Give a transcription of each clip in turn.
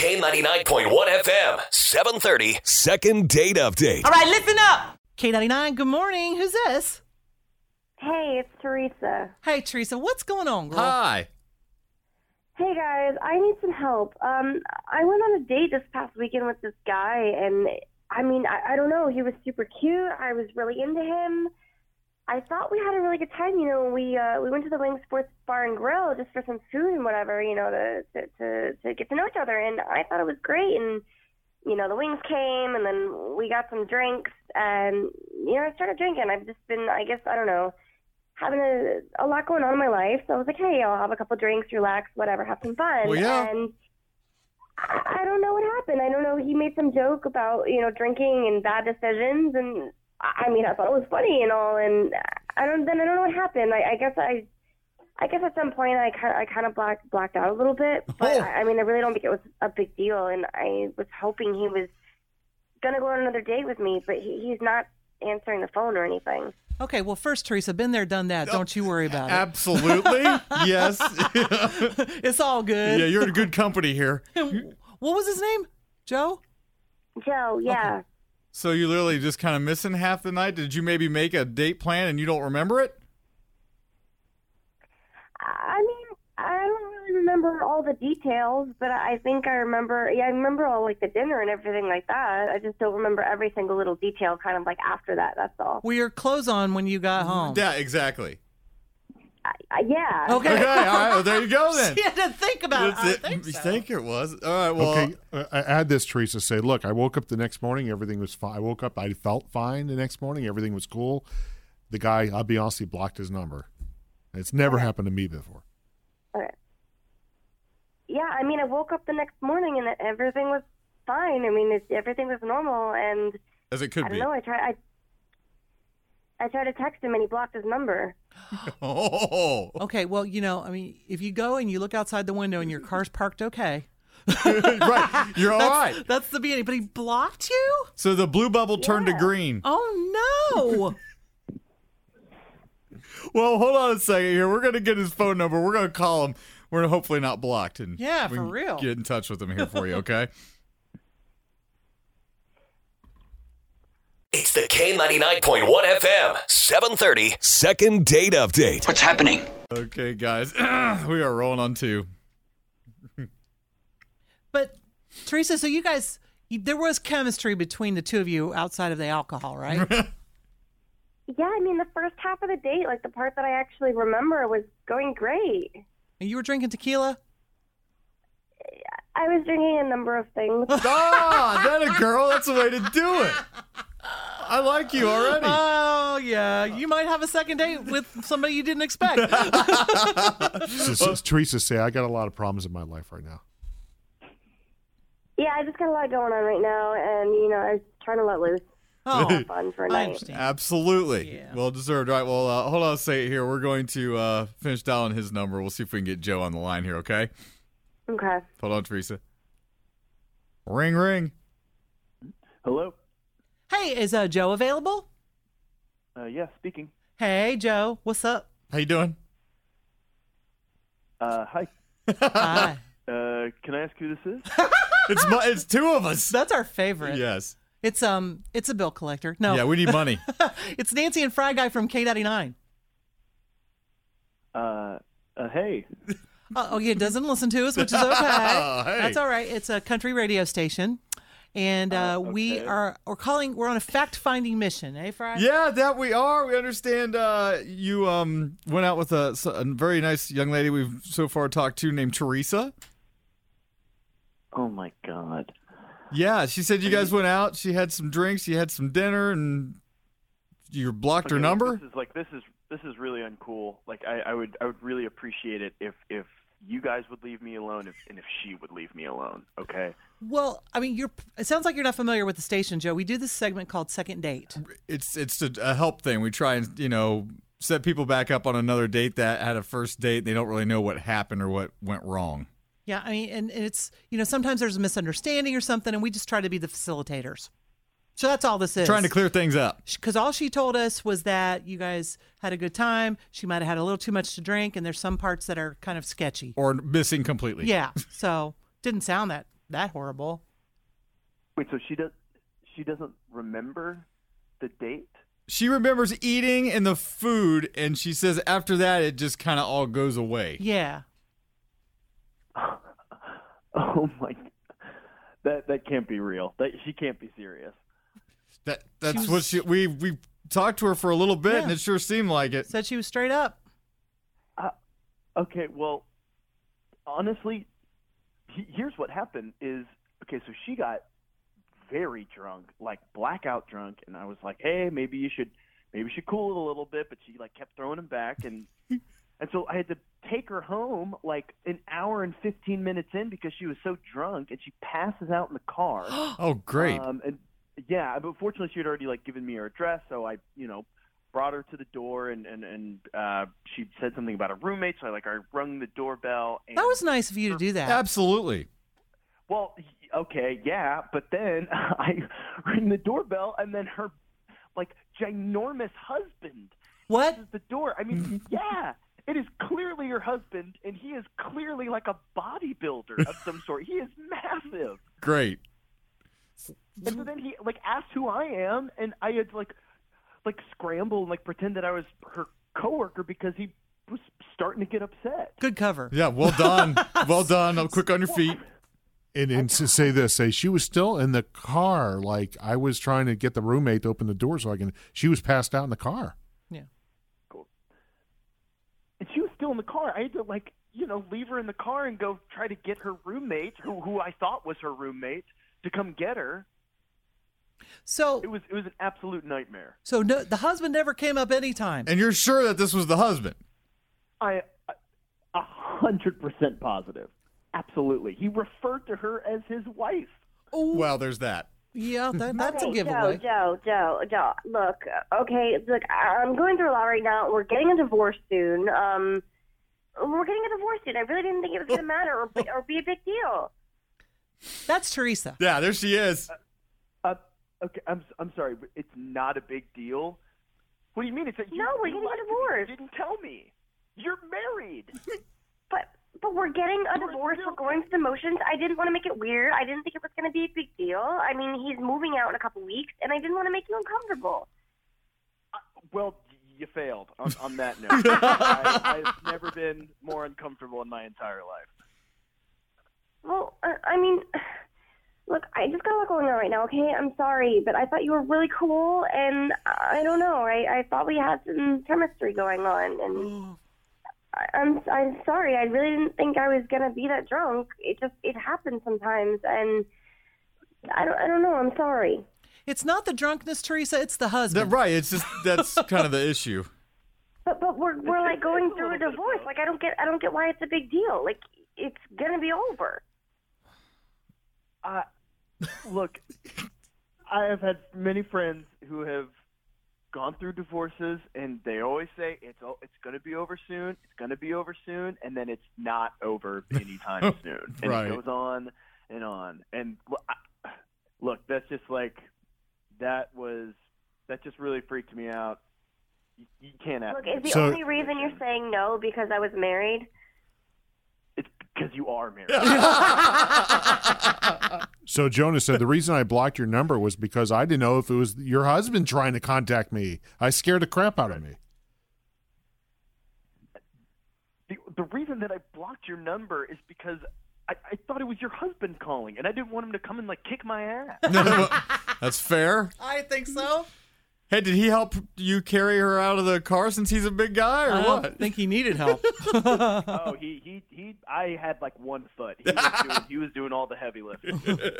K99.1 FM, 730. Second date update. All right, listen up. K99, good morning. Who's this? Hey, it's Teresa. Hey, Teresa, what's going on, girl? Hi. Hey guys, I need some help. I went on a date this past weekend with this guy, and I don't know. He was super cute. I was really into him. I thought we had a really good time. You know, we went to the Wing Sports Bar and Grill just for some food and whatever. You know, to get to know each other, and I thought it was great. And you know, the wings came, and then we got some drinks, and you know, I started drinking. I've just been, I guess, I don't know, having a lot going on in my life. So I was like, hey, I'll have a couple drinks, relax, whatever, have some fun. Well, yeah. And I don't know what happened. I don't know. He made some joke about, you know, drinking and bad decisions. And I mean, I thought it was funny and all. And I don't know what happened. I guess at some point I kind of blacked out a little bit. But I mean, I really don't think it was a big deal. And I was hoping he was going to go on another date with me, but he's not answering the phone or anything. Okay, well, first, Teresa, been there, done that. Don't you worry about it. Absolutely. Yes. It's all good. Yeah, you're in good company here. What was his name? Joe? Joe, yeah. Okay. So you literally just kind of missing half the night? Did you maybe make a date plan and you don't remember it? I mean, I don't really remember all the details, but I think I remember, I remember all, like, the dinner and everything like that. I just don't remember every single little detail kind of, like, after that, that's all. Were your clothes on when you got home? Yeah, exactly. Yeah. Okay. Okay, all right, well, there you go then. She had to think about it. I think You so. think it was? All right, well. Okay, add this, Teresa. Say, look, I woke up the next morning. Everything was fine. I woke up. I felt fine the next morning. Everything was cool. The guy, I'll be honest, he blocked his number. It's never happened to me before. Okay. Yeah, I mean, I woke up the next morning and everything was fine. I mean, everything was normal, and As it could I be. don't know. I tried to text him, and he blocked his number. Oh. Okay, well, you know, I mean, if you go and you look outside the window and your car's parked okay. Right, you're all right. That's the beginning. But he blocked you? So the blue bubble turned to green. Oh, no. Well, hold on a second here. We're going to get his phone number. We're going to call him. We're hopefully not blocked. And Yeah, we for can real. Get in touch with him here for you, okay? It's the K99.1 FM, 730. Second date update. What's happening? Okay, guys. We are rolling on 2. But, Teresa, so you guys, there was chemistry between the two of you outside of the alcohol, right? Yeah, I mean, the first half of the date, like the part that I actually remember, was going great. And you were drinking tequila? I was drinking a number of things. That a girl. That's the way to do it. I like you already. Oh, yeah. You might have a second date with somebody you didn't expect. Teresa, say, I got a lot of problems in my life right now. Yeah, I just got a lot going on right now, and, you know, I was trying to let loose. Oh, Have fun for a I night. understand. Absolutely. Yeah. Well deserved. All right. Well, hold on a second here. We're going to finish dialing his number. We'll see if we can get Joe on the line here, okay? Okay. Hold on, Teresa. Ring, ring. Hello? Hey, is Joe available? Yeah, speaking. Hey, Joe. What's up? How you doing? Hi. Hi. Can I ask who this is? It's 2 of us. That's our favorite. Yes. It's a bill collector. No. Yeah, we need money. It's Nancy and Fry Guy from K99. Hey. Oh, yeah, doesn't listen to us, which is okay. Hey. That's all right. It's a country radio station. And okay. we're on a fact-finding mission, eh, Fry? Yeah, that we are. We understand you went out with a very nice young lady we've so far talked to named Teresa. Oh, my God. Yeah, she said you guys went out. She had some drinks. You had some dinner, and you blocked her Okay, number. This is really uncool. Like, I would really appreciate it if you guys would leave me alone and if she would leave me alone, okay? Well, I mean, it sounds like you're not familiar with the station, Joe. We do this segment called Second Date. It's a help thing. We try and set people back up on another date that had a first date. They don't really know what happened or what went wrong. Yeah, I mean, and it's, sometimes there's a misunderstanding or something, and we just try to be the facilitators. So that's all this is. Trying to clear things up. Because all she told us was that you guys had a good time. She might have had a little too much to drink, and there's some parts that are kind of sketchy. Or missing completely. Yeah, so didn't sound that that horrible. Wait, so she doesn't remember the date? She remembers eating and the food, and she says after that it just kind of all goes away. Yeah. Oh my, that can't be real. She can't be serious. That's what we talked to her for a little bit, Yeah. and it sure seemed like it. Said she was straight up. Okay, well, honestly, here's what happened is, okay, so she got very drunk, like blackout drunk, and I was like, hey, maybe you should cool it a little bit, but she like kept throwing him back, and so I had to take her home like an hour and 15 minutes in because she was so drunk, and she passes out in the car. Oh, great. And yeah, but fortunately she had already like given me her address, so I, brought her to the door, and she said something about a roommate, so I rung the doorbell. And That was nice of you to do that. Absolutely. Well, okay, yeah, but then I ring the doorbell, and then her, ginormous husband What? answers the door. I mean, yeah, it is clearly her husband, and he is clearly like a bodybuilder of some sort. He is massive. Great. And so then he, asked who I am, and I had, scramble and, pretend that I was her coworker because he was starting to get upset. Good cover. Yeah, well done. Well done. I'm quick on your feet. And to say she was still in the car. Like, I was trying to get the roommate to open the door she was passed out in the car. Yeah. Cool. And she was still in the car. I had to, leave her in the car and go try to get her roommate, who I thought was her roommate, to come get her. So It was an absolute nightmare. So no, the husband never came up anytime. And you're sure that this was the husband? I 100% positive. Absolutely. He referred to her as his wife. Well, there's that. Yeah, that's a Okay, giveaway. Joe, look, I'm going through a lot right now. We're getting a divorce soon. I really didn't think it was going to matter or be a big deal. That's Teresa. Yeah, there she is. Okay, I'm sorry, but it's not a big deal. What do you mean? It's that you, No, we're you getting a lied to me. divorce. You didn't tell me. You're married. But we're getting a divorce. We're going through the motions. I didn't want to make it weird. I didn't think it was going to be a big deal. I mean, he's moving out in a couple weeks, and I didn't want to make you uncomfortable. Well, you failed on that note. I've never been more uncomfortable in my entire life. Well, I mean, look, I just got a lot going on right now, okay? I'm sorry, but I thought you were really cool, and I don't know. I thought we had some chemistry going on, and I'm sorry. I really didn't think I was going to be that drunk. It happens sometimes, and I don't know. I'm sorry. It's not the drunkenness, Teresa. It's the husband. Right. It's just that's kind of the issue. But we're going through a divorce. I don't get why it's a big deal. It's going to be over. Look, I have had many friends who have gone through divorces, and they always say it's going to be over soon. It's going to be over soon, and then it's not over anytime soon. And Right. It goes on and on. And look, that's just that just really freaked me out. You can't ask. Look, is the So- only reason you're saying no because I was married? It's because you are married. So Jonas said, the reason I blocked your number was because I didn't know if it was your husband trying to contact me. I scared the crap out of me. The reason that I blocked your number is because I thought it was your husband calling, and I didn't want him to come and kick my ass. That's fair. I think so. Hey, did he help you carry her out of the car since he's a big guy, or I what? don't think he needed help. Oh, he I had 1 foot. He was doing all the heavy lifting.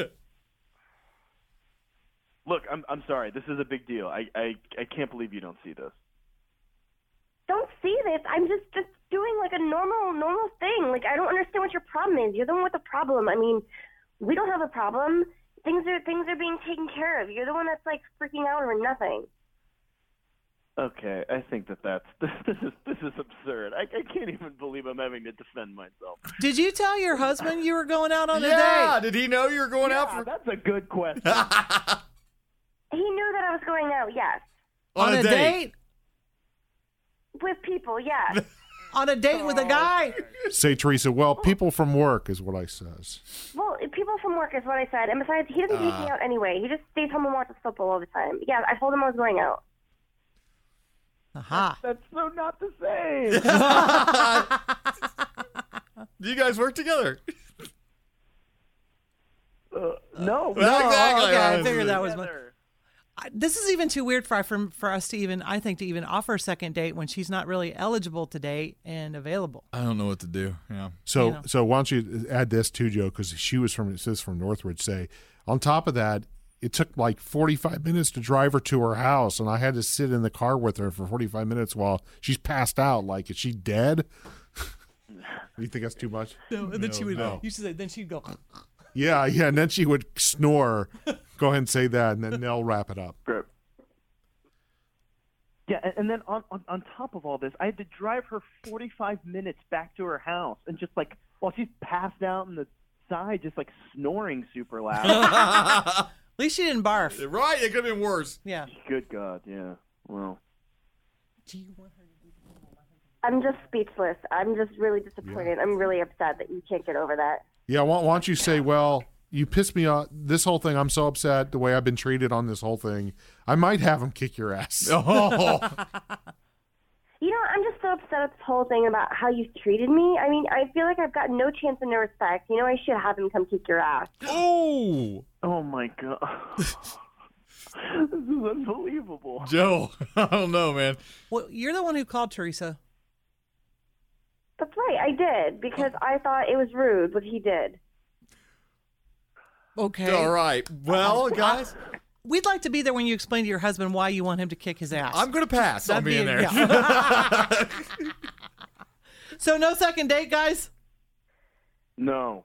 Look, I'm sorry. This is a big deal. I can't believe you don't see this. Don't see this. I'm just doing a normal thing. I don't understand what your problem is. You're the one with the problem. I mean, we don't have a problem. Things are being taken care of. You're the one that's freaking out over nothing. Okay, I think this is absurd. I can't even believe I'm having to defend myself. Did you tell your husband you were going out on a Yeah, date? did he know you were going out for That's a good question. He knew that I was going out, yes. On a date? With people, yes. on a date with a guy. Say, Teresa, well, people from work is what I says. Well, people from work is what I said. And besides, he doesn't take me out anyway. He just stays home and watches football all the time. Yeah, I told him I was going out. Aha. That's so not the same. Do you guys work together? No. Well, exactly. Okay, I honestly. figured that was Together. This is even too weird for us to even, I think, to even offer a second date when she's not really eligible to date and available. I don't know what to do. Yeah. So, You know. so why don't you add this too, Joe? Because she was from, it says from Northridge. Say, on top of that, it took like 45 minutes to drive her to her house, and I had to sit in the car with her for 45 minutes while she's passed out. Like, is she dead? You think that's too much? No, and then she would. no. You should say. Then she'd go. Yeah, and then she would snore. Go ahead and say that, and then they'll wrap it up. Great. Yeah, and then on top of all this, I had to drive her 45 minutes back to her house, and just like while she's passed out on the side, just like snoring super loud. At least she didn't barf. Right? It could have been worse. Yeah. Good God, yeah. Well, Do you want her? I'm just speechless. I'm just really disappointed. I'm really upset that you can't get over that. Yeah, why don't you say, well, you pissed me off. This whole thing, I'm so upset the way I've been treated on this whole thing. I might have him kick your ass. Oh. You know, I'm just so upset at this whole thing about how you've treated me. I mean, I feel like I've got no chance and no respect. You know, I should have him come kick your ass. Oh. oh my God. This is unbelievable. Joe, I don't know, man. Well, you're the one who called Teresa. That's right, I did, because I thought it was rude what he did. Okay. All right. Well, guys, We'd like to be there when you explain to your husband why you want him to kick his ass. I'm going to pass on That'd be being there. yeah. So no second date, guys? No.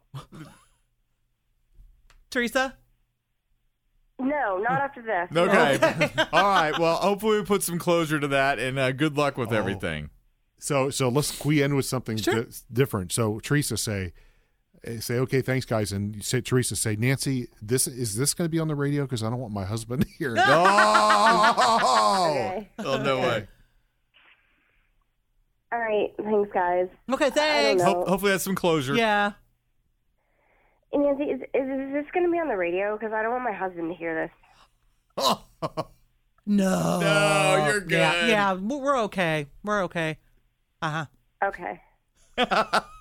Teresa? No, not after this. Okay. All right. Well, hopefully we put some closure to that, and good luck with everything. So we end with something Sure. different. So Teresa say, okay, thanks, guys. And you say, Teresa, say, Nancy, is this going to be on the radio? Because I don't want my husband to hear it. Oh. Okay. Oh, no way. All right, thanks, guys. Okay, thanks. I don't know. Hopefully that's some closure. Yeah. And Nancy, is this going to be on the radio? Because I don't want my husband to hear this. No. No, you're good. Yeah, we're okay. We're okay. Uh-huh. Okay.